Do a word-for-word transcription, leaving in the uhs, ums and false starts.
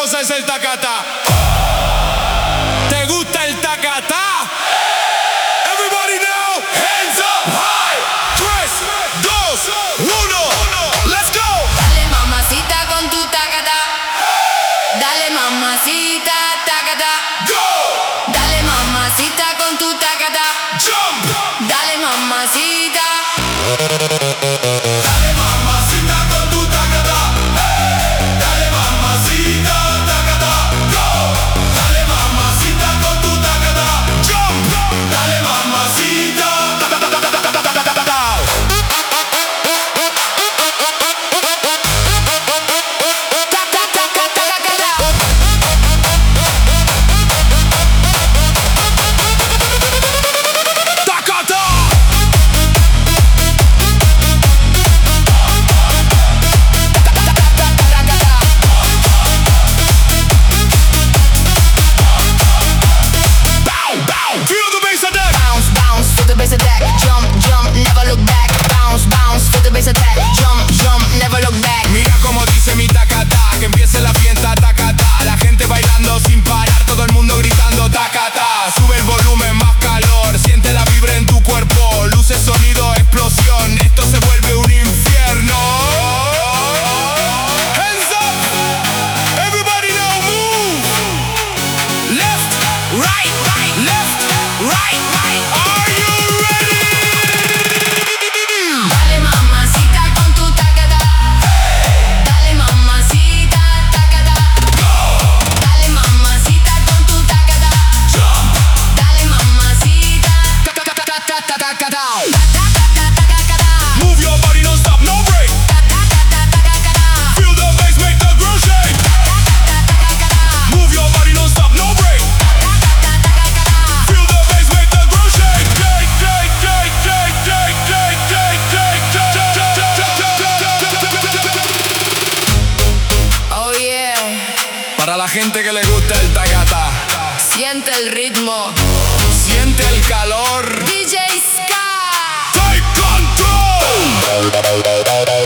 cosa es el tacatá. ¿Te gusta el tacatá? Everybody now, hands up high. Tres, dos, uno, let's go. Dale mamacita con tu tacatá. Dale mamacita, tacatá. Go. Dale mamacita con tu tacatá. Jump. Dale mamacita. Dale mamacita con tu tacatá. Hey. Dale mamacita, tacatá. Go. Dale mamacita con tu tacatá. Jump. Dale mamacita. Mira como dice mi tacatá, que empiece la fiesta, tacatá. La gente bailando sin parar, todo el mundo gritando tacatá. Sube el volumen, más calor, siente la vibra en tu cuerpo. Luces, sonido, explosión, esto se vuelve un infierno. Hands up, everybody now move. Left, right, right, left, right, right. Are you ready? Dale mamacita con tu tacatá. Dale mamacita, tacatá. Dale mamacita con tu tacatá. Dale mamacita. Move your body, don't stop, no break. Feel the bass, make the groove shake. Move your body, don't stop, no break. Feel the bass, make the groove shake. Shake, shake, shake, shake, shake, shake, shake, shake. Oh yeah. Para la gente que le gusta el tacatá, Siente el ritmo. siente el calor. D J Ska. Take control.